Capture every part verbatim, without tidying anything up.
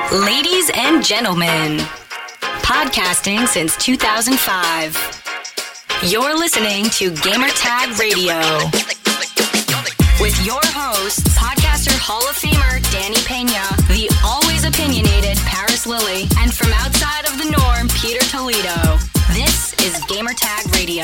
Ladies and gentlemen, podcasting since two thousand five. You're listening to Gamertag Radio. With your hosts, podcaster Hall of Famer Danny Pena, the always opinionated Paris Lilly, and from outside of the norm, Peter Toledo. This is Gamertag Radio.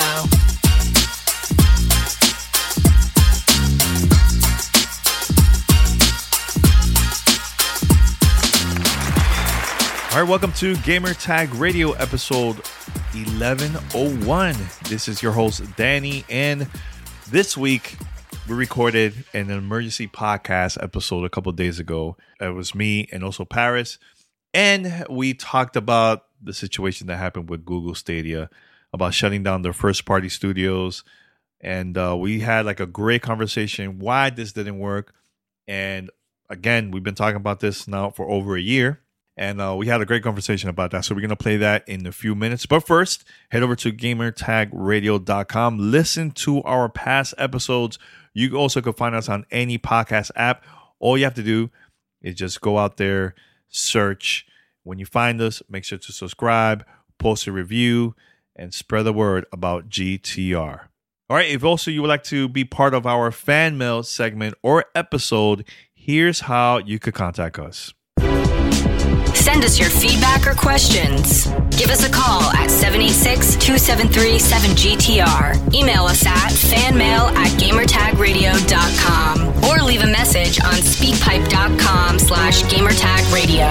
All right, welcome to Gamertag Radio episode eleven oh one. This is your host, Danny, and this week we recorded an emergency podcast episode a couple of days ago. It was me and also Paris, and we talked about the situation that happened with Google Stadia, about shutting down their first-party studios, and uh, we had like a great conversation why this didn't work. And again, we've been talking about this now for over a year. And uh, we had a great conversation about that. So we're going to play that in a few minutes. But first, head over to gamertag radio dot com. Listen to our past episodes. You also can find us on any podcast app. All you have to do is just go out there, search. When you find us, make sure to subscribe, post a review, and spread the word about G T R. All right. If also you would like to be part of our fan mail segment or episode, here's how you could contact us. Send us your feedback or questions. Give us a call at seven eight six, two seven three, seven G T R. Email us at fanmail at gamertag radio dot com or leave a message on speakpipe.com slash gamertag radio.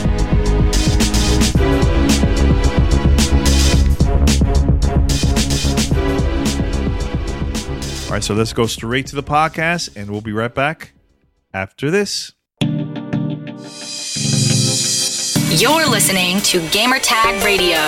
All right, so let's go straight to the podcast, and we'll be right back after this. You're listening to Gamertag Radio.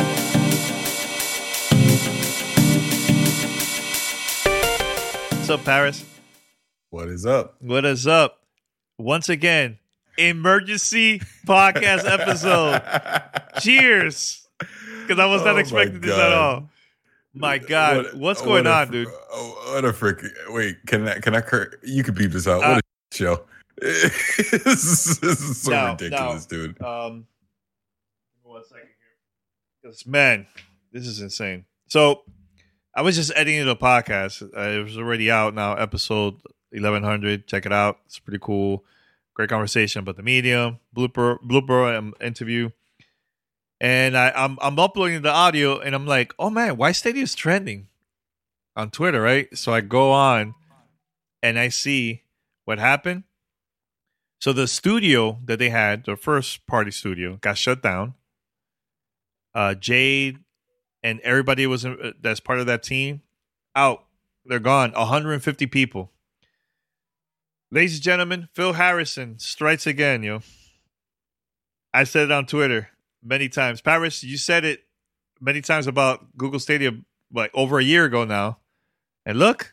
What's up, Paris? What is up? What is up? Once again, emergency podcast episode. Cheers. Because I was not Oh expecting my this God. at all. My God. What- What's going what a on, fr- dude? Oh, what a frick. Wait, can I, can I, cur- you can beep this out. Uh, what a show. this, is, this is so No, ridiculous, no. dude. Um, one second here. 'Cause, man, this is insane. So I was just editing the podcast. Uh, it was already out now, episode eleven hundred. Check it out. It's pretty cool. Great conversation about the medium, blooper, blooper um, interview. And I, I'm I'm uploading the audio, and I'm like, oh man, why Stadia is trending on Twitter, right? So I go on, and I see what happened. So the studio that they had, the first party studio, got shut down. Uh, Jade and everybody was uh, that's part of that team out. They're gone. one hundred fifty people. Ladies and gentlemen, Phil Harrison strikes again, yo. I said it on Twitter many times. Paris, you said it many times about Google Stadia like over a year ago now. And look.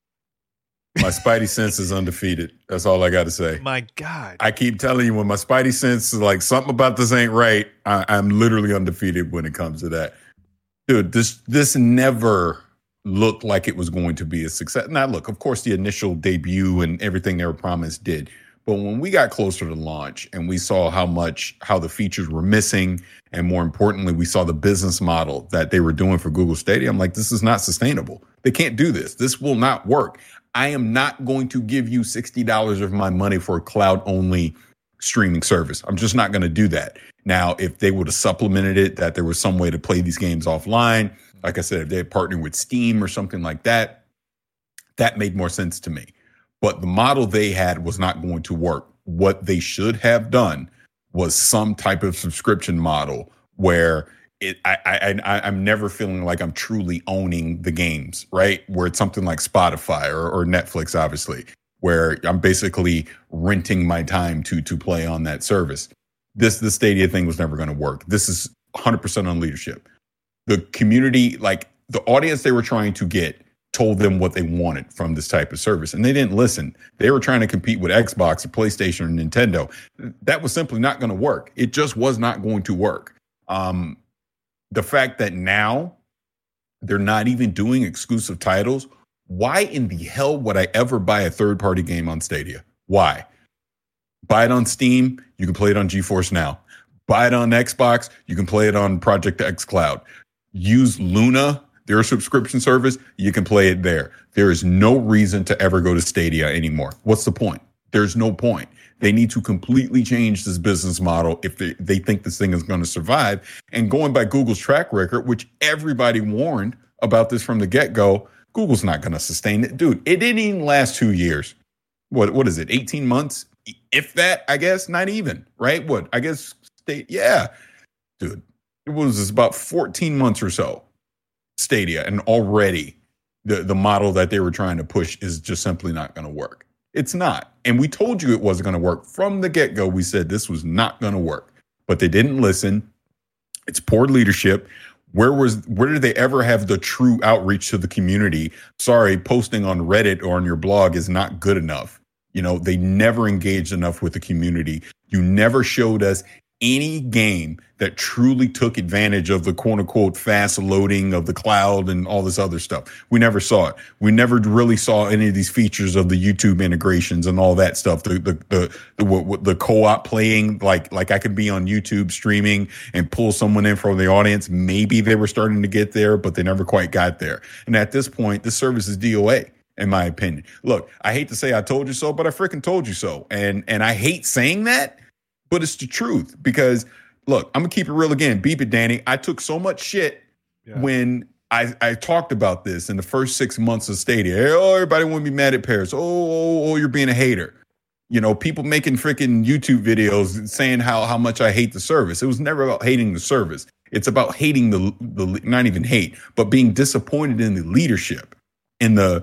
My spidey sense is undefeated. That's all I got to say. My God. I keep telling you, when my spidey sense is like, something about this ain't right, I, I'm literally undefeated when it comes to that. Dude, this this never looked like it was going to be a success. Now, look, of course, the initial debut and everything they were promised did. But when we got closer to launch and we saw how much, how the features were missing, and more importantly, we saw the business model that they were doing for Google Stadia, I'm like, this is not sustainable. They can't do this. This will not work. I am not going to give you sixty dollars of my money for a cloud-only streaming service. I'm just not going to do that. Now, if they would have supplemented it, that there was some way to play these games offline, like I said, if they had partnered with Steam or something like that, that made more sense to me. But the model they had was not going to work. What they should have done was some type of subscription model where it, I, I, I, I'm never feeling like I'm truly owning the games, right? Where it's something like Spotify or, or Netflix, obviously, where I'm basically renting my time to to play on that service. This the Stadia thing was never going to work. This is one hundred percent on leadership. The community, like the audience they were trying to get, told them what they wanted from this type of service, and they didn't listen. They were trying to compete with Xbox or PlayStation or Nintendo. That was simply not going to work. It just was not going to work. Um, the fact that now they're not even doing exclusive titles, why in the hell would I ever buy a third-party game on Stadia? Why? Buy it on Steam. You can play it on GeForce Now. Buy it on Xbox. You can play it on Project X Cloud. Use Luna, their subscription service. You can play it there. There is no reason to ever go to Stadia anymore. What's the point? There's no point. They need to completely change this business model if they, they think this thing is going to survive. And going by Google's track record, which everybody warned about this from the get-go, Google's not going to sustain it. Dude, it didn't even last two years. What What is it, eighteen months? If that, I guess, not even, right? What, I guess, state, yeah. Dude, it was about fourteen months or so, Stadia, and already the, the model that they were trying to push is just simply not going to work. It's not. And we told you it wasn't going to work. From the get-go, we said this was not going to work. But they didn't listen. It's poor leadership. Where was where did they ever have the true outreach to the community? Sorry, posting on Reddit or on your blog is not good enough. You know, they never engaged enough with the community. You never showed us any game that truly took advantage of the quote unquote fast loading of the cloud and all this other stuff. We never saw it. We never really saw any of these features of the YouTube integrations and all that stuff. The the the the, the co-op playing, like like I could be on YouTube streaming and pull someone in from the audience. Maybe they were starting to get there, but they never quite got there. And at this point, this service is D O A. In my opinion. Look, I hate to say I told you so, but I freaking told you so. And and I hate saying that, but it's the truth. Because, look, I'm going to keep it real again. Beep it, Danny. I took so much shit yeah. when I, I talked about this in the first six months of Stadia. Oh, everybody want to be mad at Paris. Oh, oh, oh, you're being a hater. You know, people making freaking YouTube videos saying how, how much I hate the service. It was never about hating the service. It's about hating the, the not even hate, but being disappointed in the leadership, in the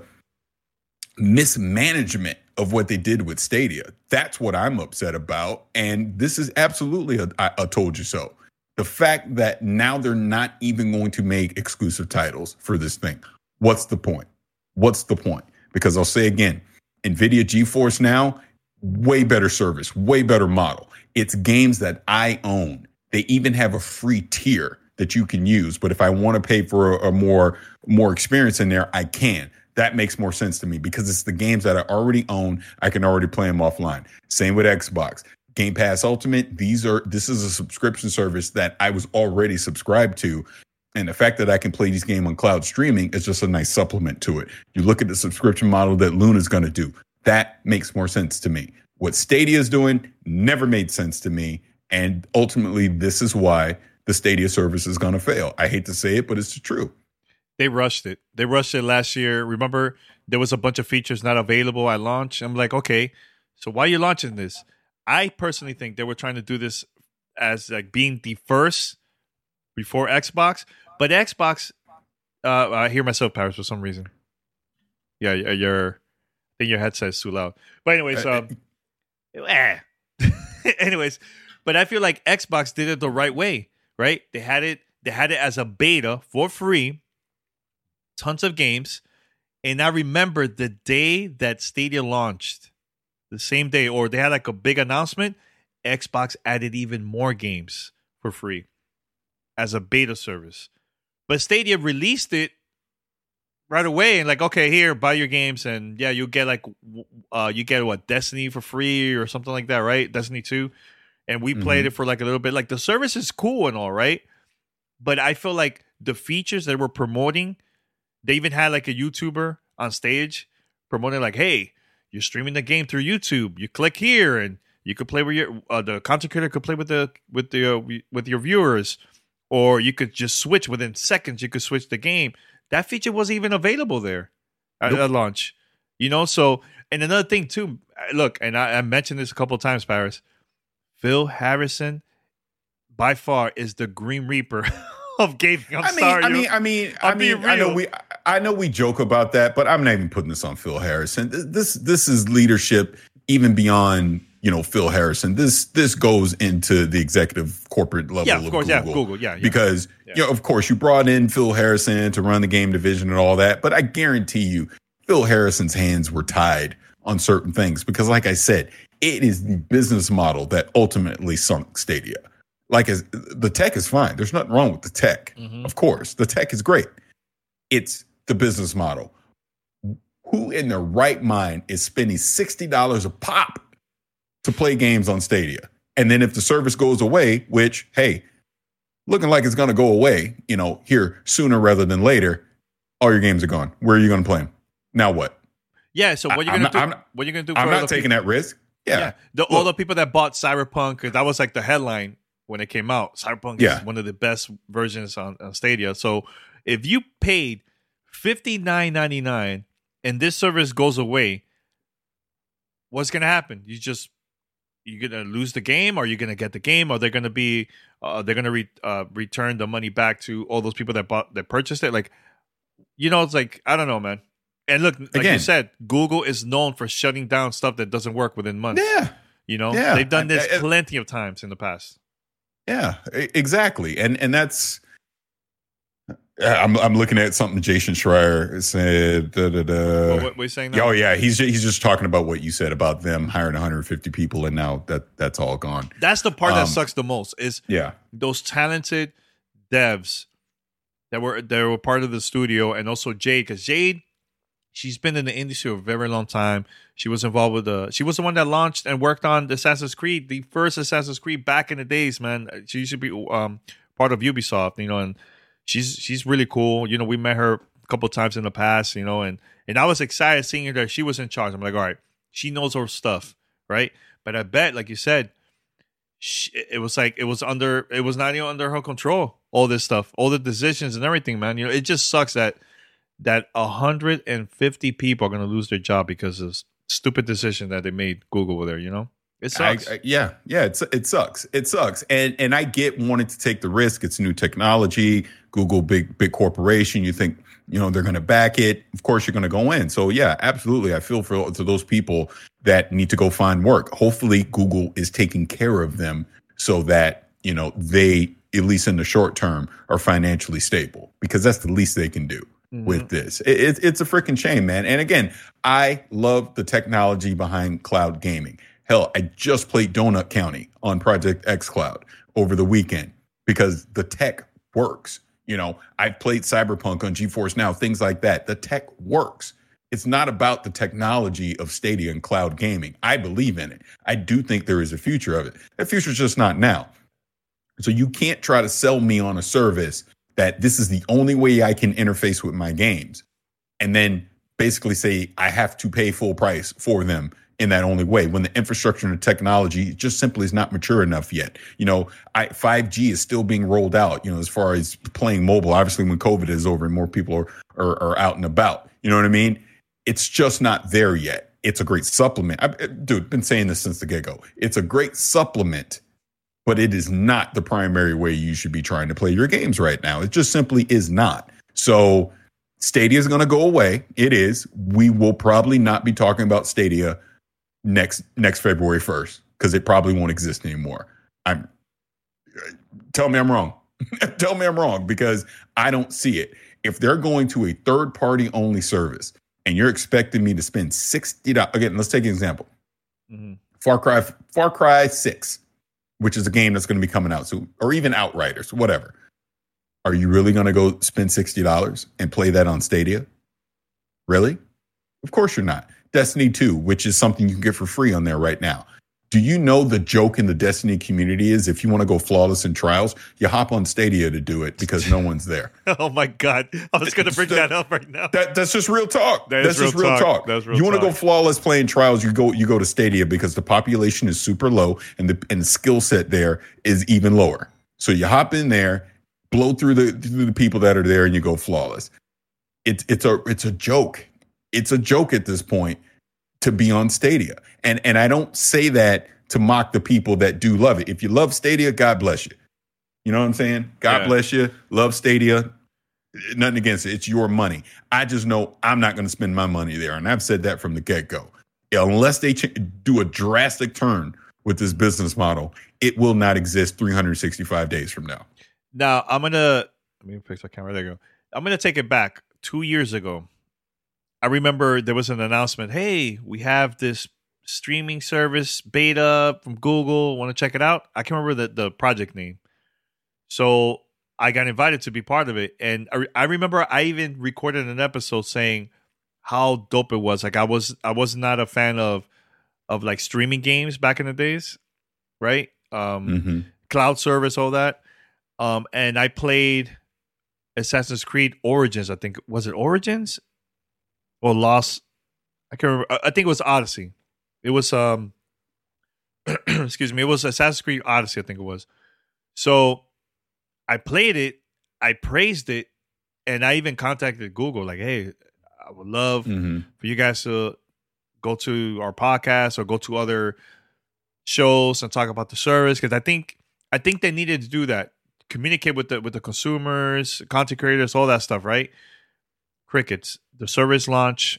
mismanagement of what they did with Stadia. That's what I'm upset about. And this is absolutely a, a, a told you so. The fact that now they're not even going to make exclusive titles for this thing. What's the point? What's the point? Because I'll say again, NVIDIA GeForce Now, way better service, way better model. It's games that I own. They even have a free tier that you can use. But if I want to pay for a, a more, more experience in there, I can. That makes more sense to me because it's the games that I already own. I can already play them offline. Same with Xbox. Game Pass Ultimate. These are this is a subscription service that I was already subscribed to. And the fact that I can play these games on cloud streaming is just a nice supplement to it. You look at the subscription model that Luna is going to do. That makes more sense to me. What Stadia is doing never made sense to me. And ultimately, this is why the Stadia service is going to fail. I hate to say it, but it's the truth. They rushed it. They rushed it last year. Remember, there was a bunch of features not available at launch. I'm like, okay, so why are you launching this? I personally think they were trying to do this as like being the first before Xbox. But Xbox, uh, I hear myself, Paris, for some reason. Yeah, your, I think your headset is too loud. But anyways, um, eh. anyways, but I feel like Xbox did it the right way, right? They had it. They had it as a beta for free. Tons of games. And I remember the day that Stadia launched, the same day, or they had like a big announcement, Xbox added even more games for free as a beta service. But Stadia released it right away and like, okay, here, buy your games. And yeah, you get like, uh, you get what, Destiny for free or something like that, right? Destiny two. And we played mm-hmm. it for like a little bit. Like the service is cool and all, right? But I feel like the features that we're promoting, they even had like a YouTuber on stage promoting like, hey, you're streaming the game through YouTube. You click here and you could play with your uh, the content creator could play with the with the uh, with your viewers, or you could just switch within seconds. You could switch the game. That feature wasn't even available there at, nope. at launch. You know, so and another thing too. Look, and I, I mentioned this a couple of times, Paris. Phil Harrison, by far, is the Green Reaper of gaming. I'm I mean, sorry. I mean, I mean, I mean, I know we, I know we joke about that, but I'm not even putting this on Phil Harrison. This, this is leadership even beyond, you know, Phil Harrison. This, this goes into the executive corporate level. Yeah, of, of course, Google. yeah, Google, yeah, yeah. Because, yeah. you know, of course, you brought in Phil Harrison to run the game division and all that, but I guarantee you, Phil Harrison's hands were tied on certain things because, like I said, it is the business model that ultimately sunk Stadia. Like, as, the tech is fine. There's nothing wrong with the tech. Mm-hmm. Of course, the tech is great. It's the business model. Who in their right mind is spending sixty dollars a pop to play games on Stadia. And then if the service goes away, which, hey, looking like it's going to go away, you know, here sooner rather than later, all your games are gone. Where are you going to play them? Now what? Yeah, so what are you going to do? I'm not, what are you going to do? For I'm not taking people? that risk. Yeah. yeah. The, all the people that bought Cyberpunk, that was like the headline when it came out. Cyberpunk yeah. is one of the best versions on, on Stadia. So if you paid fifty-nine ninety-nine and this service goes away, what's going to happen? You just you're going to lose the game, or you're going to get the game, or they're going to be uh, they're going to re- uh, return the money back to all those people that bought that purchased it. Like, you know, it's like, I don't know, man. And look, like Again, you said, Google is known for shutting down stuff that doesn't work within months. Yeah. You know, yeah. they've done this I, I, plenty of times in the past. Yeah, exactly. And and that's, I'm I'm looking at something Jason Schreier said. Da, da, da. What, what, what are you saying now? Oh, yeah. He's, he's just talking about what you said about them hiring one hundred fifty people, and now that that's all gone. That's the part um, that sucks the most is yeah. those talented devs that were, that were part of the studio, and also Jade, because Jade, she's been in the industry for a very long time. She was involved with the. She was the one that launched and worked on Assassin's Creed, the first Assassin's Creed back in the days, man. She used to be um, part of Ubisoft, you know, and she's she's really cool. You know, we met her a couple of times in the past, you know, and and I was excited seeing her that she was in charge. I'm like, all right, she knows her stuff, right? But I bet, like you said, she, it was like it was under, it was not even under her control. All this stuff, all the decisions and everything, man. You know, it just sucks that. that one hundred fifty people are going to lose their job because of stupid decision that they made Google over there, you know? It sucks. I, I, yeah, yeah, it's, it sucks. It sucks. And and I get wanting to take the risk. It's new technology. Google, big, big corporation. You think, you know, they're going to back it. Of course, you're going to go in. So, yeah, absolutely. I feel for to those people that need to go find work. Hopefully, Google is taking care of them so that, you know, they, at least in the short term, are financially stable, because that's the least they can do. Mm-hmm. With this, it, it, it's a freaking shame, man. And again, I love the technology behind cloud gaming. Hell, I just played Donut County on Project xCloud over the weekend because the tech works. You know, I played Cyberpunk on GeForce Now, things like that. The tech works. It's not about the technology of Stadia and cloud gaming. I believe in it. I do think there is a future of it. That future's just not now. So you can't try to sell me on a service that this is the only way I can interface with my games, and then basically say I have to pay full price for them in that only way, when the infrastructure and the technology just simply is not mature enough yet. You know, I, five G is still being rolled out, you know, as far as playing mobile, obviously when COVID is over and more people are, are, are out and about, you know what I mean? It's just not there yet. It's a great supplement. I've, dude, been saying this since the get-go. It's a great supplement, but it is not the primary way you should be trying to play your games right now. It just simply is not. So Stadia is going to go away. It is. We will probably not be talking about Stadia next next February first, because it probably won't exist anymore. I'm tell me I'm wrong. Tell me I'm wrong, because I don't see it. If they're going to a third party only service and you're expecting me to spend sixty dollars, again, let's take an example. Mm-hmm. Far Cry Far Cry six. Which is a game that's going to be coming out soon, or even Outriders, whatever. Are you really going to go spend sixty dollars and play that on Stadia? Really? Of course you're not. Destiny two, which is something you can get for free on there right now. Do you know the joke in the Destiny community is if you want to go flawless in trials, you hop on Stadia to do it because no one's there. Oh, my God. I was going to bring that, that up right now. That, that's just real talk. That that's real just real talk. talk. That's real you want to talk. go flawless playing trials, you go you go to Stadia because the population is super low and the and the skill set there is even lower. So you hop in there, blow through the through the people that are there, and you go flawless. It's it's a it's a joke. It's a joke at this point to be on Stadia. And and I don't say that to mock the people that do love it. If you love Stadia, God bless you. You know what I'm saying? God yeah. bless you. Love Stadia. Nothing against it. It's your money. I just know I'm not going to spend my money there. And I've said that from the get-go. Unless they ch- do a drastic turn with this business model, it will not exist three hundred sixty-five days from now. Now, I'm going to, let me fix my camera. There you go. I'm going to take it back. Two years ago, I remember there was an announcement. Hey, we have this streaming service beta from Google. Want to check it out? I can't remember the, the project name. So I got invited to be part of it. And I, I remember I even recorded an episode saying how dope it was. Like I was, I was not a fan of of like streaming games back in the days, right? Um, Mm-hmm. Cloud service, all that. Um, and I played Assassin's Creed Origins. I think was it Origins or Lost? I can't remember. I I think it was Odyssey. It was um, excuse me. It was Assassin's Creed Odyssey. I think it was. So I played it. I praised it, and I even contacted Google. Like, hey, I would love Mm-hmm. for you guys to go to our podcast or go to other shows and talk about the service, because I think I think they needed to do that. Communicate with the with the consumers, content creators, all that stuff, right? Crickets, the service launch.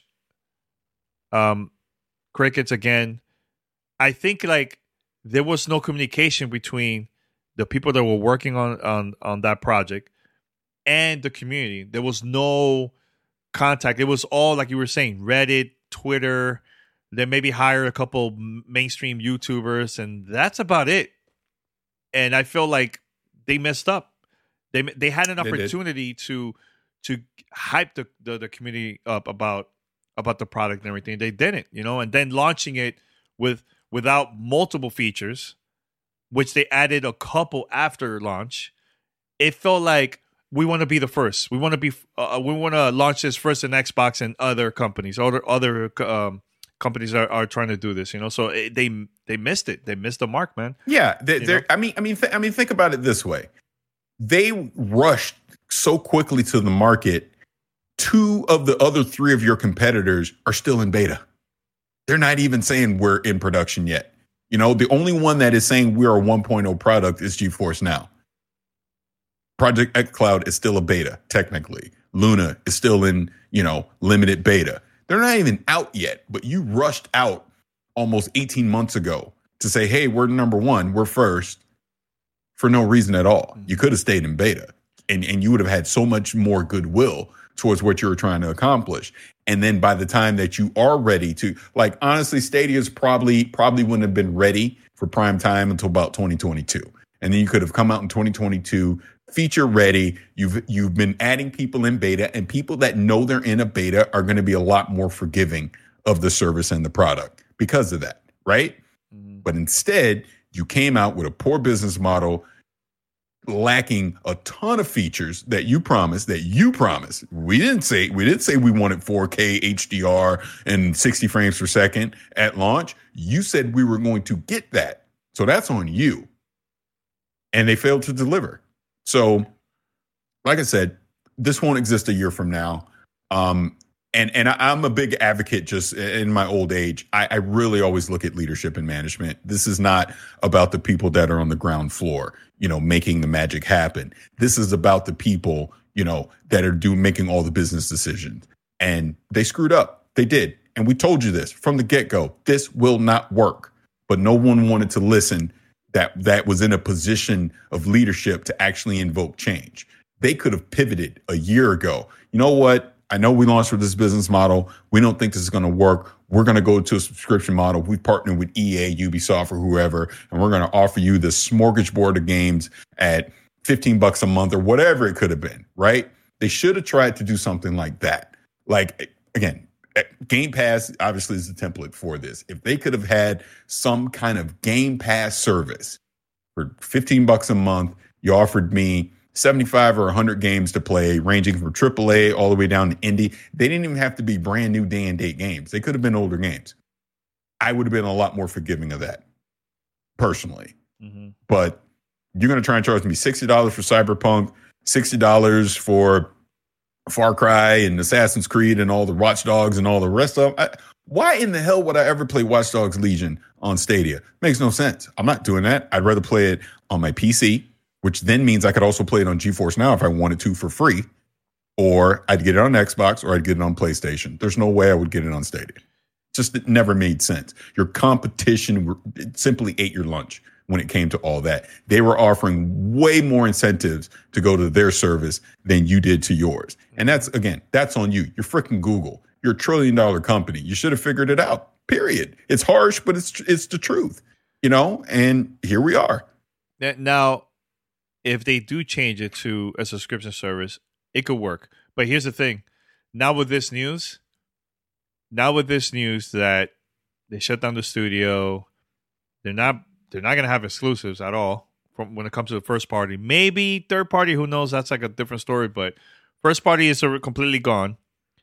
Um, crickets again. I think like there was no communication between the people that were working on on on that project and the community. There was no contact. It was all like you were saying, Reddit, Twitter. They maybe hire a couple mainstream YouTubers, and that's about it. And I feel like they messed up. They they had an They did. opportunity to to hype the, the the community up about about the product and everything. They didn't, you know. And then launching it with without multiple features, which they added a couple after launch. It felt like we want to be the first. We want to be. Uh, we want to launch this first in Xbox and other companies, other other um, companies are, are trying to do this. You know, so it, they they missed it. They missed the mark, man. Yeah, they, You they're. know? I mean, I mean, th- I mean, think about it this way: they rushed so quickly to the market. Two of the other three of your competitors are still in beta. They're not even saying we're in production yet. You know, the only one that is saying we're a one point oh product is GeForce Now. Project xCloud is still a beta, technically. Luna is still in, you know, limited beta. They're not even out yet, but you rushed out almost eighteen months ago to say, hey, we're number one, we're first, for no reason at all. You could have stayed in beta, and, and you would have had so much more goodwill towards what you were trying to accomplish. And then by the time that you are ready to, like, honestly, Stadia's probably probably wouldn't have been ready for prime time until about twenty twenty-two. And then you could have come out in twenty twenty-two, feature ready. You've you've been adding people in beta, and people that know they're in a beta are going to be a lot more forgiving of the service and the product because of that, right? Mm-hmm. But instead, you came out with a poor business model, lacking a ton of features that you promised, that you promised. We didn't say we didn't say we wanted four K H D R and sixty frames per second at launch. You said we were going to get that. So that's on you. And they failed to deliver. So, like I said, this won't exist a year from now. Um, and and I, I'm a big advocate just in my old age. I, I really always look at leadership and management. This is not about the people that are on the ground floor, you know, making the magic happen. This is about the people, you know, that are doing making all the business decisions. And they screwed up. They did. And we told you this from the get-go. This will not work. But no one wanted to listen that that was in a position of leadership to actually invoke change. They could have pivoted a year ago. You know what? I know we launched with this business model. We don't think this is going to work. We're going to go to a subscription model. We partnered with E A, Ubisoft, or whoever, and we're going to offer you this smorgasbord of games at fifteen bucks a month or whatever it could have been, right? They should have tried to do something like that. Like, again, Game Pass obviously is the template for this. If they could have had some kind of Game Pass service for fifteen bucks a month, you offered me seventy-five or one hundred games to play, ranging from triple A all the way down to indie. They didn't even have to be brand new day and date games. They could have been older games. I would have been a lot more forgiving of that, personally. Mm-hmm. But you're going to try and charge me sixty dollars for Cyberpunk, sixty dollars for Far Cry and Assassin's Creed and all the Watch Dogs and all the rest of them. I, why in the hell would I ever play Watch Dogs Legion on Stadia? Makes no sense. I'm not doing that. I'd rather play it on my P C, which then means I could also play it on GeForce Now if I wanted to for free, or I'd get it on Xbox, or I'd get it on PlayStation. There's no way I would get it on Stadia. Just it never made sense. Your competition simply ate your lunch when it came to all that. They were offering way more incentives to go to their service than you did to yours. And that's, again, that's on you. You're freaking Google. You're a trillion dollar company. You should have figured it out, period. It's harsh, but it's it's the truth, you know? And here we are. Now, if they do change it to a subscription service, it could work. But here's the thing. Now with this news, now with this news that They shut down the studio. They're not. They're not gonna have exclusives at all from when it comes to the first party. Maybe third party. Who knows? That's like a different story. But first party is completely gone.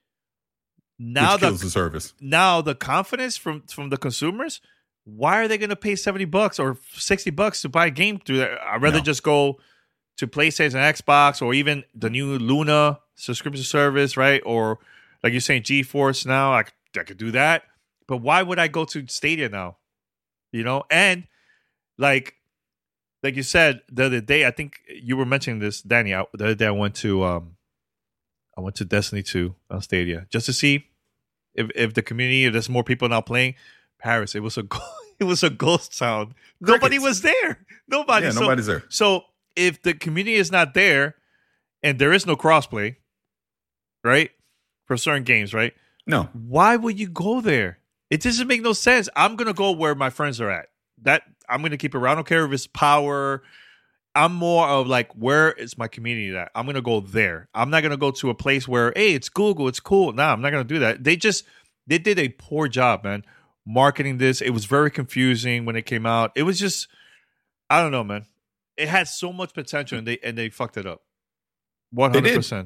Now Which kills the, the service. Now the confidence from from the consumers. Why are they going to pay seventy bucks or sixty bucks to buy a game through that? I'd rather no. just go to PlayStation, Xbox, or even the new Luna subscription service, right? Or like you're saying, GeForce now. I, I could do that. But why would I go to Stadia now? You know, and like, like you said the other day, I think you were mentioning this, Danny. I, the other day, I went to, um, I went to Destiny two on Stadia just to see if, if the community, if there's more people now playing. Paris, it was a, it was a ghost town. Crickets. Nobody was there. Nobody. Yeah, so, nobody's there. So if the community is not there, and there is no crossplay, right, for certain games, right? No. Why would you go there? It doesn't make no sense. I'm gonna go where my friends are at. That I'm gonna keep it around. I don't care if it's power. I'm more of like, where is my community at? I'm gonna go there. I'm not gonna go to a place where, hey, it's Google, it's cool. Nah, I'm not gonna do that. They just they did a poor job, man, marketing this. It was very confusing when it came out. It was just, I don't know, man. It had so much potential, and they and they fucked it up. One hundred percent.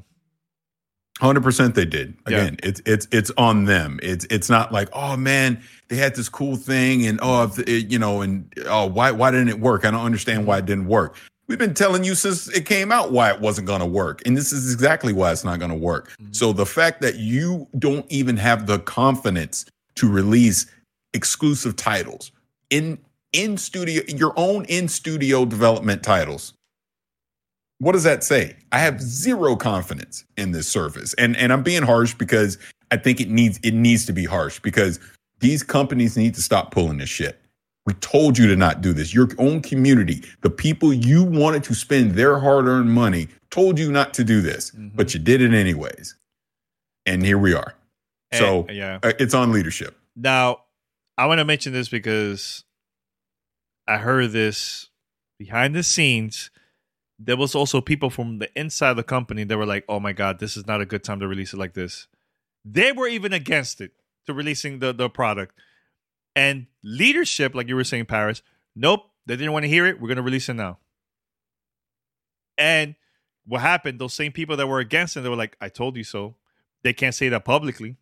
one hundred percent they did. Again, Yeah. it's it's it's on them. It's it's not like, oh man, they had this cool thing and oh if it, you know and oh why why didn't it work? I don't understand why it didn't work. We've been telling you since it came out why it wasn't going to work, and this is exactly why it's not going to work. Mm-hmm. So the fact that you don't even have the confidence to release exclusive titles in in studio, your own in studio development titles. What does that say? I have zero confidence in this service. And and I'm being harsh because I think it needs it needs to be harsh because these companies need to stop pulling this shit. We told you to not do this. Your own community, the people you wanted to spend their hard-earned money, told you not to do this, mm-hmm. but you did it anyways. And here we are. And, so yeah. uh, it's on leadership. Now, I want to mention this because I heard this behind the scenes. There was also people from the inside of the company that were like, oh my God, this is not a good time to release it like this. They were even against it, to releasing the, the product. And leadership, like you were saying, Paris, nope, they didn't want to hear it. We're going to release it now. And what happened, those same people that were against it, they were like, I told you so. They can't say that publicly.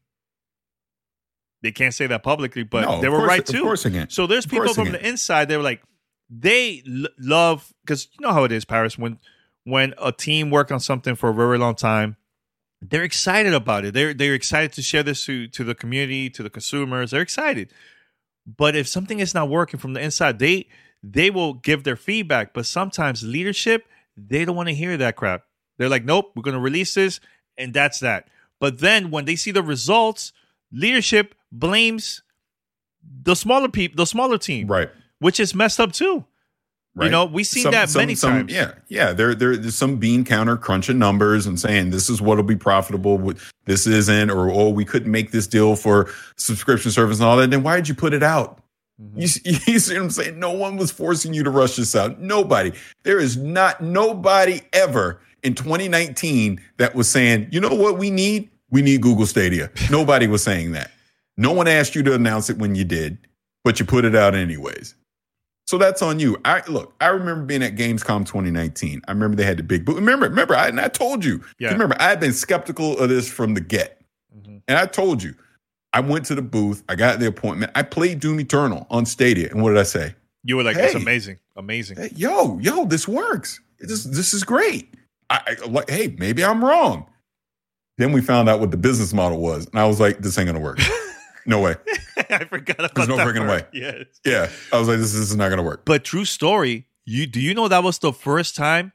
They can't say that publicly, but no, they were course, right too. Of course again. So there's people from again. the inside, they were like, they l- love, because you know how it is, Paris, when when a team worked on something for a very long time, they're excited about it. They're they're excited to share this to, to the community, to the consumers. They're excited. But if something is not working from the inside, they they will give their feedback. But sometimes leadership, they don't want to hear that crap. They're like, nope, we're going to release this, and that's that. But then when they see the results, leadership blames the smaller people, the smaller team, right? Which is messed up too. Right. You know, we've seen some, that some, many some, times. Yeah, yeah. There, there, there's some bean counter crunching numbers and saying this is what'll be profitable. This isn't, or oh, we couldn't make this deal for subscription service and all that. Then why did you put it out? Mm-hmm. You, you see what I'm saying? No one was forcing you to rush this out. Nobody. There is not nobody ever in twenty nineteen that was saying, you know what we need? We need Google Stadia. Nobody was saying that. No one asked you to announce it when you did, but you put it out anyways. So that's on you. I look, I remember being at Gamescom twenty nineteen. I remember they had the big booth. Remember, remember, I, and I told you. Yeah. Remember, I had been skeptical of this from the get. Mm-hmm. And I told you. I went to the booth. I got the appointment. I played Doom Eternal on Stadia. And what did I say? You were like, hey, it's amazing. Amazing. Hey, yo, yo, this works. This, this is great. I, I like, hey, maybe I'm wrong. Then we found out what the business model was. And I was like, this ain't going to work. No way. I forgot about There's no that freaking way. Yes. Yeah. I was like, this, this is not going to work. But true story, you do you know that was the first time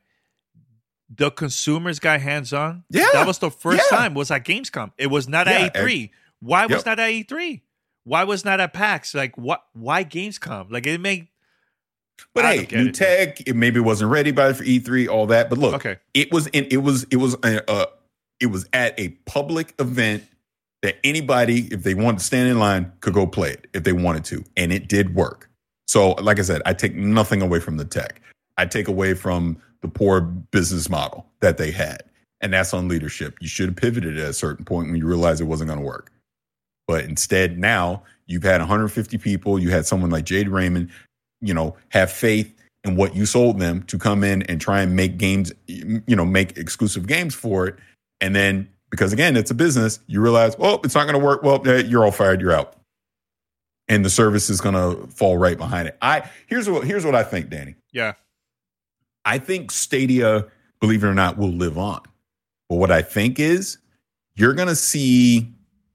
the consumers got hands-on? Yeah. That was the first yeah. time. It was at Gamescom. It was not yeah, at E three. Why was yep. not at E three? Why was not at PAX? Like, what? Why Gamescom? Like, it made... But I hey, new it. tech, it maybe wasn't ready by for E three, all that. But look, okay. it was in, it was it was uh, uh, it was at a public event that anybody, if they wanted to stand in line, could go play it if they wanted to. And it did work. So like I said, I take nothing away from the tech. I take away from the poor business model that they had. And that's on leadership. You should have pivoted at a certain point when you realized it wasn't going to work. But instead, now You've had one hundred fifty people. You had someone like Jade Raymond, you know, have faith in what you sold them to come in and try and make games, you know, make exclusive games for it. And then, because again, it's a business, you realize, well, it's not going to work. Well, you're all fired. You're out. And the service is going to fall right behind it. I here's what here's what I think, Danny. Yeah. I think Stadia, believe it or not, will live on. But what I think is you're going to see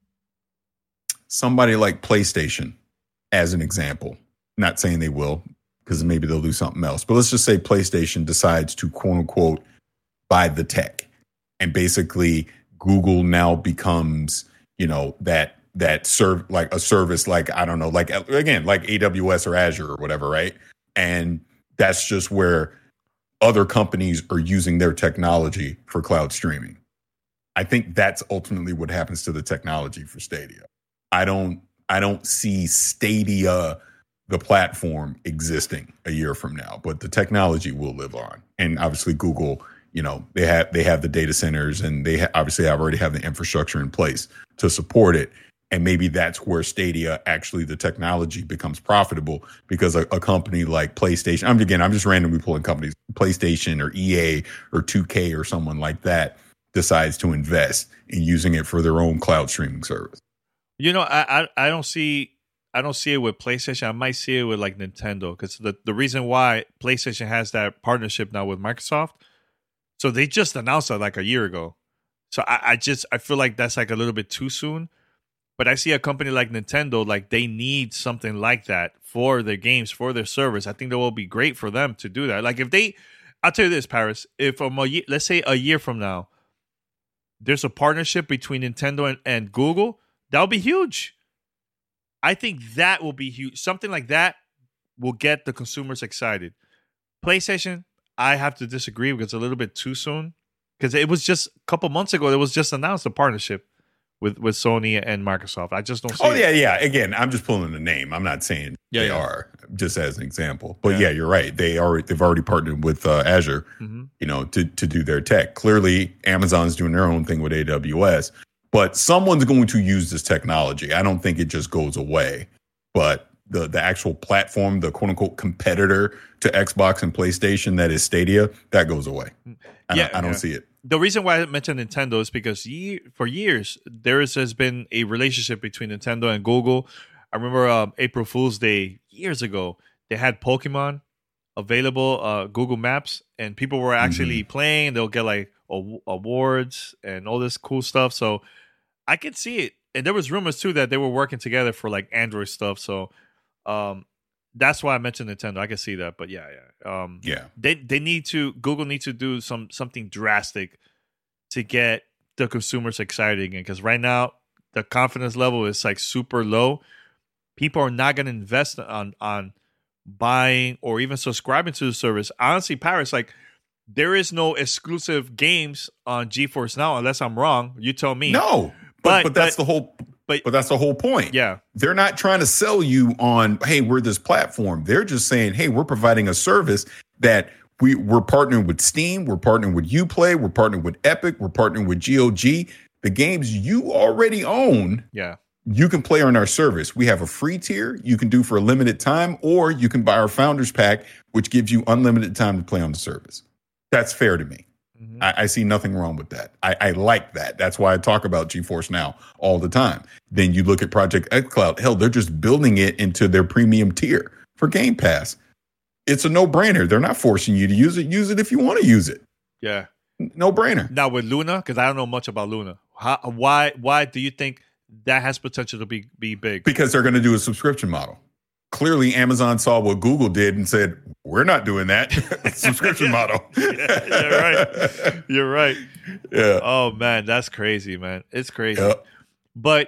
somebody like PlayStation as an example. Not saying they will, because maybe they'll do something else. But let's just say PlayStation decides to, quote unquote, buy the tech. And basically Google now becomes, you know, that that serve like a service like, I don't know, like, again, like A W S or Azure or whatever, right? And that's just where other companies are using their technology for cloud streaming. I think that's ultimately what happens to the technology for Stadia. I don't I don't see Stadia, the platform, existing a year from now, but the technology will live on. And obviously Google, you know, they have they have the data centers, and they ha- obviously have already have the infrastructure in place to support it. And maybe that's where Stadia, actually the technology becomes profitable, because a, a company like PlayStation, I'm again, I'm just randomly pulling companies, PlayStation or E A or two K or someone like that decides to invest in using it for their own cloud streaming service. You know, I I, I don't see I don't see it with PlayStation. I might see it with like Nintendo, because the, the reason why PlayStation has that partnership now with Microsoft, so they just announced it like a year ago. So I, I just I feel like that's like a little bit too soon. But I see a company like Nintendo, like they need something like that for their games, for their service. I think that will be great for them to do that. Like if they, I'll tell you this, Paris, if um, a year, let's say a year from now, there's a partnership between Nintendo and, and Google, that'll be huge. I think that will be huge. Something like that will get the consumers excited. PlayStation, I have to disagree because it's a little bit too soon. Because it was just a couple months ago, it was just announced a partnership with with Sony and Microsoft. I just don't see Oh, it. yeah, yeah. Again, I'm just pulling the name. I'm not saying Yeah, they yeah. are, just as an example. But Yeah. yeah, you're right. They are, they've already partnered with uh, Azure, Mhm. you know, to, to do their tech. Clearly, Amazon's doing their own thing with A W S. But someone's going to use this technology. I don't think it just goes away. But the, the actual platform, the quote-unquote competitor to Xbox and PlayStation that is Stadia, that goes away. I, Yeah, don't, I don't yeah. see it. The reason why I mentioned Nintendo is because ye- for years there is, has been a relationship between Nintendo and Google. I remember um, April Fool's Day years ago, they had Pokemon available, uh, Google Maps, and people were actually Mm-hmm. playing. They'll get like aw- awards and all this cool stuff. So I could see it. And there was rumors too that they were working together for like Android stuff. So um, that's why I mentioned Nintendo. I can see that. But yeah, yeah. Um, Yeah. they they need to Google needs to do some something drastic to get the consumers excited again, because right now the confidence level is like super low. People are not going to invest on on buying or even subscribing to the service. Honestly, Paris, like there is no exclusive games on GeForce Now, unless I'm wrong. You tell me. No, but, But- but that's but- the whole but- but that's the whole point. Yeah. They're not trying to sell you on, hey, we're this platform. They're just saying, hey, we're providing a service that we, we're partnering with Steam, we're partnering with Uplay, we're partnering with Epic, we're partnering with G O G. The games you already own, Yeah. you can play on our service. We have a free tier you can do for a limited time, or you can buy our Founders Pack, which gives you unlimited time to play on the service. That's fair to me. Mhm. I, I see nothing wrong with that. I, I like that. That's why I talk about GeForce Now all the time. Then you look at Project xCloud. Hell, they're just building it into their premium tier for Game Pass. It's a no-brainer. They're not forcing you to use it. Use it if you want to use it. Yeah. No-brainer. Now with Luna, because I don't know much about Luna. How, why why do you think that has potential to be be big? Because they're going to do a subscription model. Clearly, Amazon saw what Google did and said, we're not doing that. Subscription model. Yeah, you're right. You're right. Yeah. Oh man, that's crazy, man. It's crazy. Yeah. But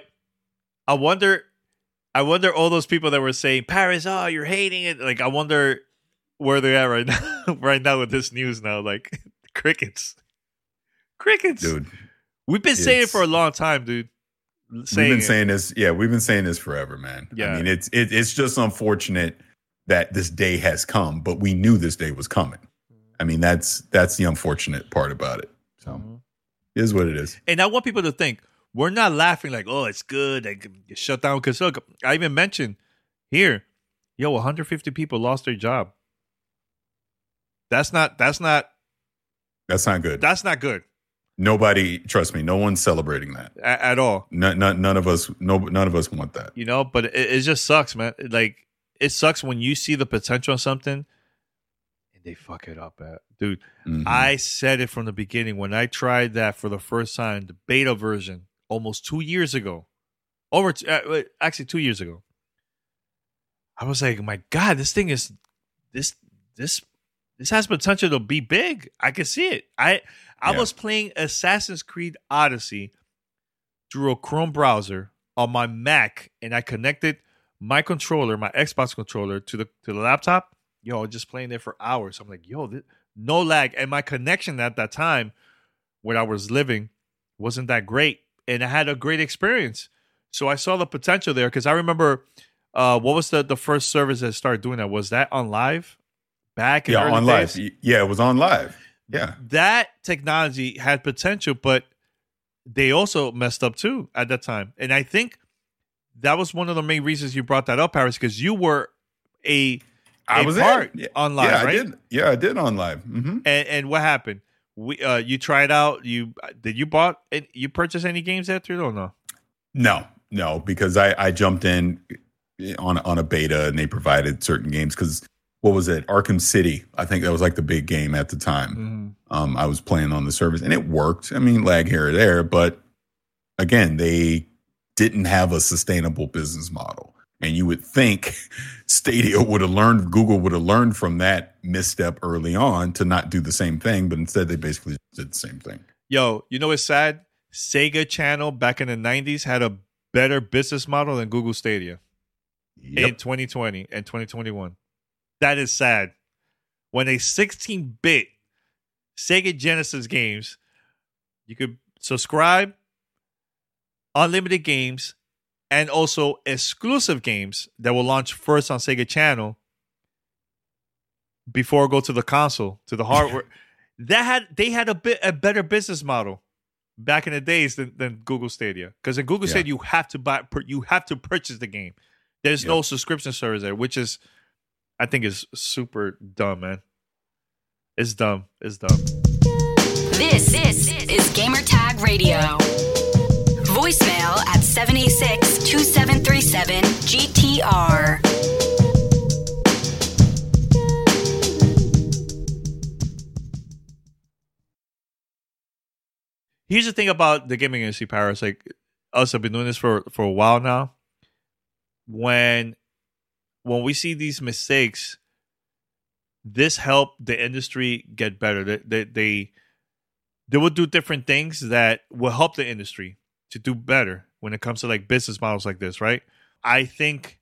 I wonder, I wonder all those people that were saying, Paris, oh, you're hating it. Like, I wonder where they're at right now, right now with this news now. Like, crickets. Crickets. Dude. We've been saying it it's- for a long time, dude. Saying we've been it. saying this. Yeah, we've been saying this forever, man. Yeah. I mean, it's it, it's just unfortunate that this day has come, but we knew this day was coming. I mean, that's that's the unfortunate part about it. So Mhm. it is what it is. And I want people to think, we're not laughing like, oh, it's good. They get shut down. Because look, I even mentioned here, yo, one hundred fifty people lost their job. That's not, that's not, That's not good. that's not good Nobody, trust me, no one's celebrating that. at, at all. None, none, none of us, no, none of us want that. You know, but it, it just sucks, man. Like, it sucks when you see the potential in something and they fuck it up, at. Dude, Mhm. I said it from the beginning when I tried that for the first time, the beta version, almost two years ago. Over, t- uh, wait, actually, two years ago. I was like, my God, this thing is, this, this, this has potential to be big. I can see it. I, I Yeah. was playing Assassin's Creed Odyssey through a Chrome browser on my Mac, and I connected my controller, my Xbox controller, to the to the laptop. Yo, just playing there for hours. I'm like, yo, this, no lag, and my connection at that time, where I was living, wasn't that great, and I had a great experience. So I saw the potential there because I remember, uh, what was the the first service that started doing that? Was that on live? Back in Yeah, early on live. days? Yeah, it was on live. Yeah. That technology had potential, but they also messed up too at that time. And I think that was one of the main reasons you brought that up, Harris, because you were a, I a was part in. Yeah. on live, yeah, right? I did. Yeah, I did on live. hmm And, and what happened? We uh, you tried out. You did you bought and you purchase any games there too? Or no? No, no, because I, I jumped in on on a beta and they provided certain games because what was it? Arkham City. I think that was like the big game at the time. Mm-hmm. Um, I was playing on the service and it worked. I mean, lag here or there, but again, they didn't have a sustainable business model. And you would think Stadia would have learned, Google would have learned from that misstep early on to not do the same thing, but instead they basically did the same thing. Yo, you know what's sad? Sega Channel back in the nineties had a better business model than Google Stadia in Yep. twenty twenty and twenty twenty-one. That is sad. When a sixteen-bit Sega Genesis games, you could subscribe, unlimited games, and also exclusive games that will launch first on Sega Channel before it go to the console, to the hardware. that had they had a bit a better business model back in the days than, than Google Stadia. Because in Google Yeah. Stadia, you have to buy, you have to purchase the game. There's Yep. no subscription service there, which is, I think, is super dumb, man. It's dumb. It's dumb. This, this is Gamertag Radio. Voicemail at seven eight six, two seven three seven, G T R. Here's the thing about the gaming industry, Paris. Like, us have been doing this for, for a while now. When when we see these mistakes, this helped the industry get better. They, they they they will do different things that will help the industry to do better when it comes to like business models like this, right? I think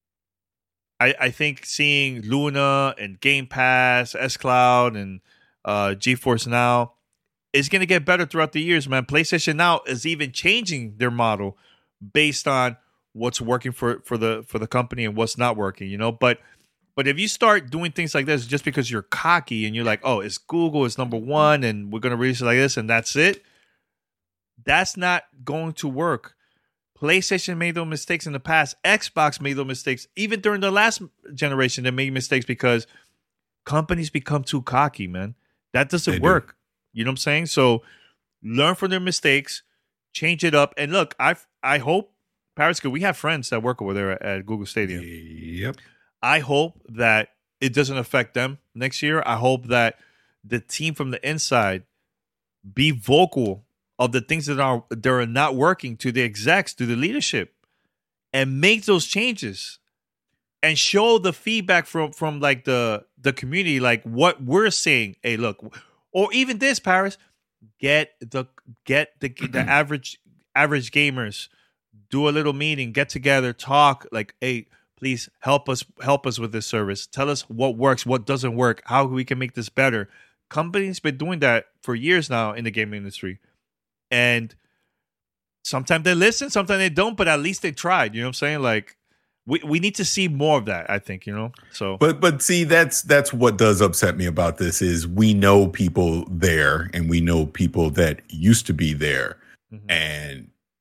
I I think seeing Luna and Game Pass, xCloud, and uh, GeForce Now is going to get better throughout the years, man. PlayStation Now is even changing their model based on what's working for, for the for the company and what's not working, you know. But but if you start doing things like this just because you're cocky and you're like, oh, it's Google, it's number one, and we're going to release it like this, and that's it, that's not going to work. PlayStation made those mistakes in the past. Xbox made those mistakes. Even during the last generation, they made mistakes because companies become too cocky, man. That doesn't They do. work. You know what I'm saying? So learn from their mistakes, change it up. And look, I I hope, Paris, we have friends that work over there at, at Google Stadia. Yep. I hope that it doesn't affect them next year. I hope that the team from the inside be vocal of the things that are that are not working to the execs, to the leadership, and make those changes and show the feedback from from like the the community, like what we're saying. Hey, look, or even this, Paris, get the get the the average average gamers, do a little meeting, get together, talk. Like, hey, please help us help us with this service. Tell us what works, what doesn't work, how we can make this better. Companies been doing that for years now in the gaming industry, and sometimes they listen, sometimes they don't, but at least they tried. You know what I'm saying? Like, we we need to see more of that, I think, you know. So But but see, that's that's what does upset me about this is we know people there and we know people that used to be there. Mhm. And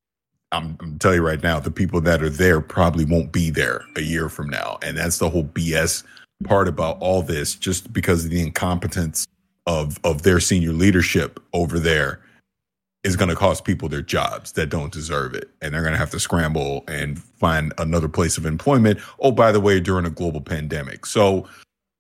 I'm, I'm telling you right now, the people that are there probably won't be there a year from now. And that's the whole B S part about all this, just because of the incompetence of, of their senior leadership over there is going to cost people their jobs that don't deserve it. And they're going to have to scramble and find another place of employment. Oh, by the way, during a global pandemic. So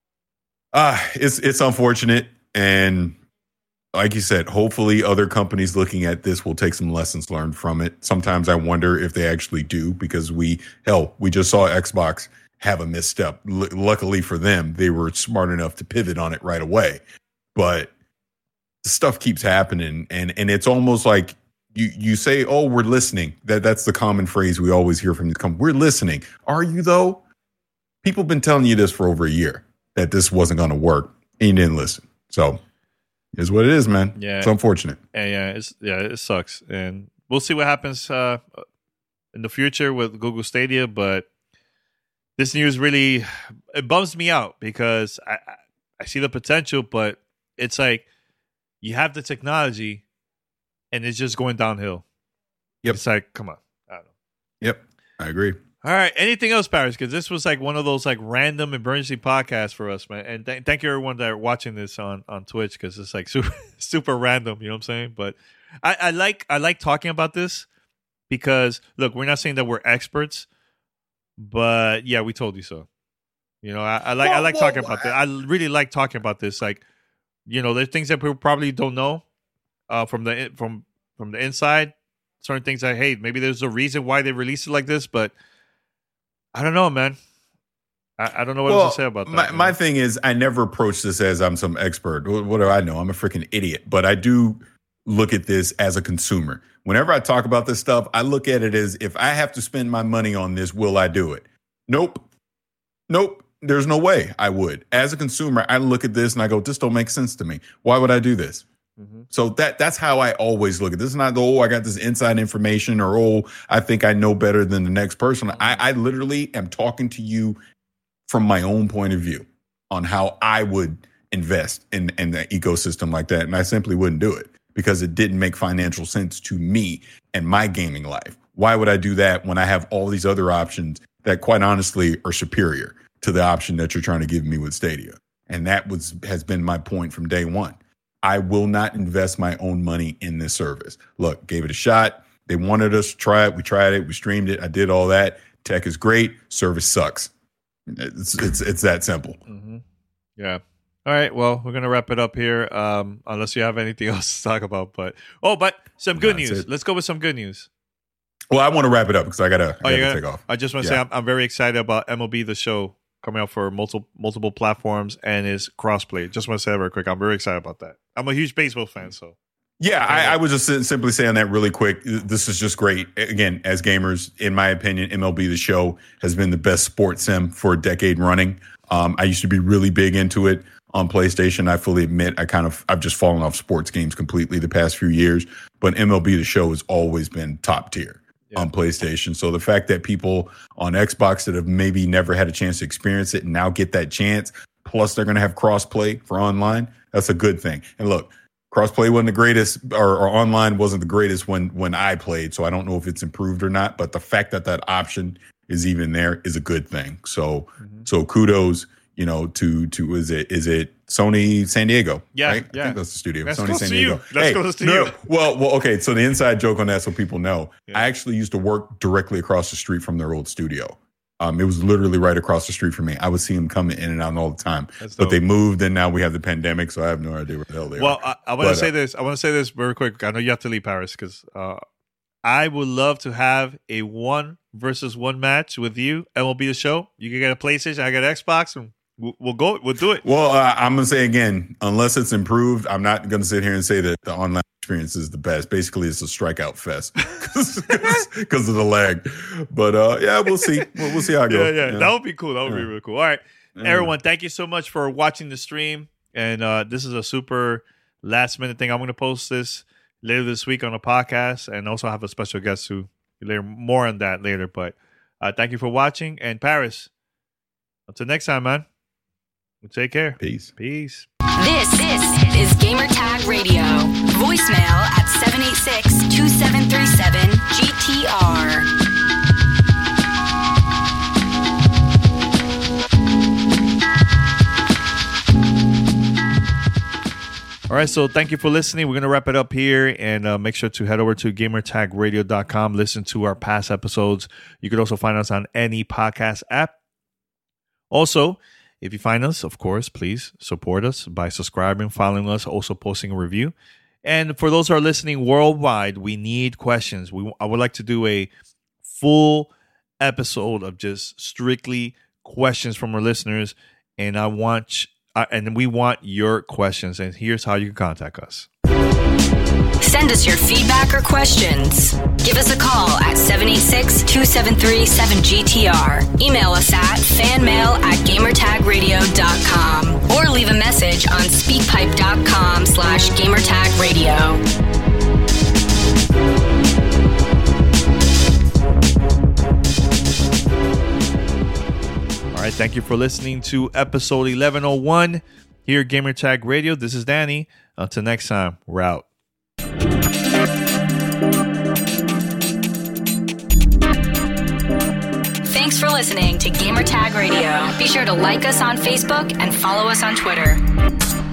uh, it's, it's unfortunate. And like you said, hopefully other companies looking at this will take some lessons learned from it. Sometimes I wonder if they actually do, because we, hell, we just saw Xbox have a misstep. L- luckily for them, they were smart enough to pivot on it right away. But stuff keeps happening, and and it's almost like you you say, "Oh, we're listening." That that's the common phrase we always hear from the company. We're listening. Are you though? People have been telling you this for over a year that this wasn't going to work, and you didn't listen. So. Is what it is, man. Yeah, it's unfortunate. Yeah, yeah, it's, yeah, it sucks, and we'll see what happens uh, in the future with Google Stadia. But this news really it bums me out, because I, I I see the potential, but it's like you have the technology, and it's just going downhill. Yep. It's like, come on, I don't know. Yep, I agree. All right. Anything else, Paris? Because this was like one of those like random emergency podcasts for us, man. And th- thank you everyone that are watching this on, on Twitch, because it's like super super random. You know what I'm saying? But I, I like I like talking about this because look, we're not saying that we're experts, but yeah, we told you so. You know, I, I like well, I like well, talking about that. I really like talking about this. Like, you know, there's things that people probably don't know uh, from the from from the inside. Certain things that, hey, maybe there's a reason why they released it like this, but I don't know, man. I, I don't know what well, else to say about that. My, my thing is, I never approach this as I'm some expert. What, what do I know? I'm a freaking idiot. But I do look at this as a consumer. Whenever I talk about this stuff, I look at it as, if I have to spend my money on this, will I do it? Nope. Nope. There's no way I would. As a consumer, I look at this and I go, this don't make sense to me. Why would I do this? Mm-hmm. So that that's how I always look at this. It's not, oh, I got this inside information, or, oh, I think I know better than the next person. I, I literally am talking to you from my own point of view on how I would invest in, in the ecosystem like that. And I simply wouldn't do it because it didn't make financial sense to me and my gaming life. Why would I do that when I have all these other options that, quite honestly, are superior to the option that you're trying to give me with Stadia? And that was has been my point from day one. I will not invest my own money in this service. Look, gave it a shot. They wanted us to try it. We tried it. We streamed it. I did all that. Tech is great. Service sucks. It's it's it's that simple. Mm-hmm. Yeah. All right. Well, we're gonna wrap it up here. Um, unless you have anything else to talk about. But oh, but some good That's news. It. Let's go with some good news. Well, I want to wrap it up because I gotta, I oh, gotta gotta take off. I just want to yeah. say I'm, I'm very excited about M L B The Show coming out for multiple multiple platforms and is crossplay. Just want to say that very quick. I'm very excited about that. I'm a huge baseball fan, so. Yeah, I, I was just simply saying that really quick. This is just great. Again, as gamers, in my opinion, M L B The Show has been the best sports sim for a decade running. Um, I used to be really big into it on PlayStation. I fully admit I kind of I've just fallen off sports games completely the past few years. But M L B The Show has always been top tier. Yeah. On PlayStation. So the fact that people on Xbox that have maybe never had a chance to experience it and now get that chance, plus they're going to have crossplay for online, that's a good thing. And look, crossplay wasn't the greatest, or, or online wasn't the greatest when when I played, so I don't know if it's improved or not, but the fact that that option is even there is a good thing. So mm-hmm. so kudos, you know, to to is it is it Sony San Diego? Yeah, right? yeah. I think that's the studio. That's Sony close San to Diego. You. That's hey, close to no, you. Well, well, okay. So the inside joke on that, so people know, yeah. I actually used to work directly across the street from their old studio. Um, it was literally right across the street from me. I would see them coming in and out all the time. That's but dope. They moved, and now we have the pandemic, so I have no idea where the hell they well, are. Well, I, I want to say uh, this. I want to say this very quick. I know you have to leave Paris because uh, I would love to have a one versus one match with you. M L B The Show. You can get a PlayStation. I got an Xbox, and we'll, we'll go. We'll do it. Well, uh, I'm gonna say again, unless it's improved, I'm not gonna sit here and say that the online experience is the best. Basically, it's a strikeout fest because of the lag. But uh, yeah, we'll see. We'll, we'll see how it yeah, goes. Yeah, yeah, that would be cool. That would yeah. be really cool. All right, yeah. Everyone, thank you so much for watching the stream. And uh, this is a super last minute thing. I'm going to post this later this week on a podcast, and also have a special guest who later more on that later. But uh, thank you for watching. And Paris, until next time, man. Take care. Peace. Peace. This, this is Gamertag Radio. Voicemail at seven eight six, two seven three seven, G T R. All right, so thank you for listening. We're going to wrap it up here, and uh, make sure to head over to gamer tag radio dot com. Listen to our past episodes. You can also find us on any podcast app. Also, if you find us, of course, please support us by subscribing, following us, also posting a review. And for those who are listening worldwide, we need questions. We I would like to do a full episode of just strictly questions from our listeners, and I want uh, and we want your questions. And here's how you can contact us. Send us your feedback or questions. Give us a call at seven eight six, two seven three, seven G T R. Email us at fanmail at gamertagradio dot com or leave a message on speakpipe.com slash gamertagradio. All right, thank you for listening to episode eleven oh one here at Gamertag Radio. This is Danny. Until next time, we're out. Thanks for listening to Gamertag Radio. Be sure to like us on Facebook and follow us on Twitter.